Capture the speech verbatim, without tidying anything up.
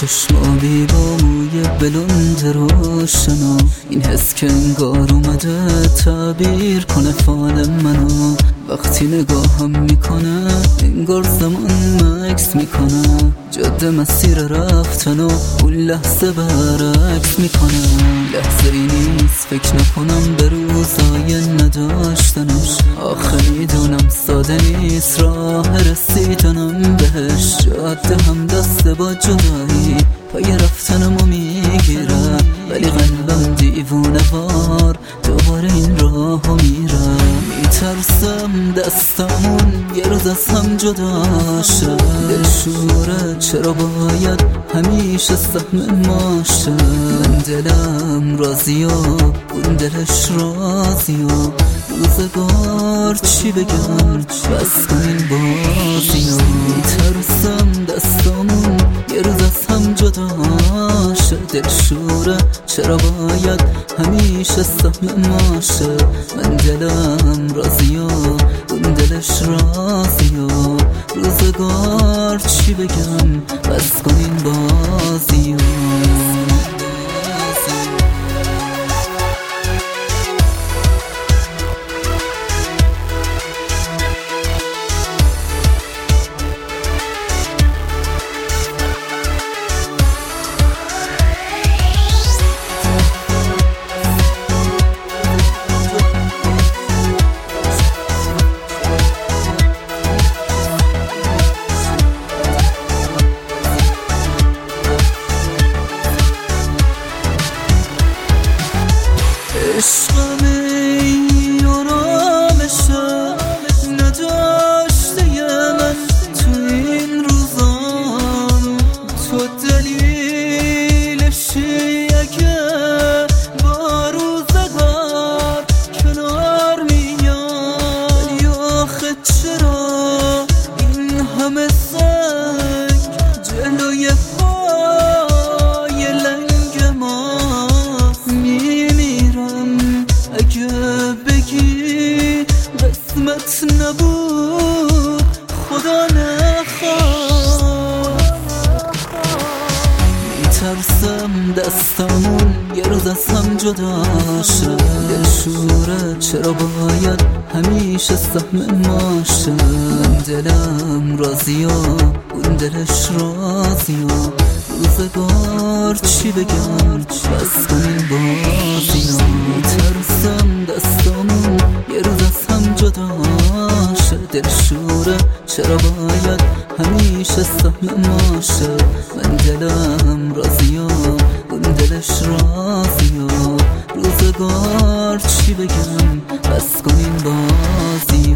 چشمابی با موی بلند روشن و این حس که انگار اومده تعبیر کنه فال منو. وقتی نگاهم میکنه انگار زمان مکس میکنه، جاده مسیر رفتن و اون لحظه برعکس میکنه. لحظه ای نیست فکر نکنم به روزای نداشتنش، آخه میدونم ساده نیست راه رسیدنم بهش. جاده هم دست با جدایی پای رفتنمو میگیره، ولی قلبم دیوونه وار دوباره این راهو میره. میترسم دستمون یه روز از هم جدا شه، دلشوره چرا باید همیشه سهم ما شه. من دلم راضی و اون دلش راضی و روزگار چی بگم بس کن این بازی و میترسم دستمون یه روز از هم جدا شه، دلشوره چرا باید همیشه سهم ما شه. من دلم راضی و اون دلش راضی و روزگار چی بگم بس کن این بازی و عشقم ای آرامشه نداشته من تو این روزان، تو دلیلشی اگه با روزگار کنار میام. ولی آخه چرا این همه سنگ جلوی پای لنگ ماست؟ اگه بگی قسمت نبود خدا نخواد. میترسم دستمون یه روز از هم جدا شه، دلشوره چرا باید همیشه سهم ما شه. من دلم راضی و اون دلش راضی و روزگار چی بگم بس کن این بازی و میترسم دستمون یه روز از هم جدا شه، دلشوره چرا باید همیشه سهم ما شه. من دلم راضی و اون دلش راضی و روزگار چی بگم بس کن این بازی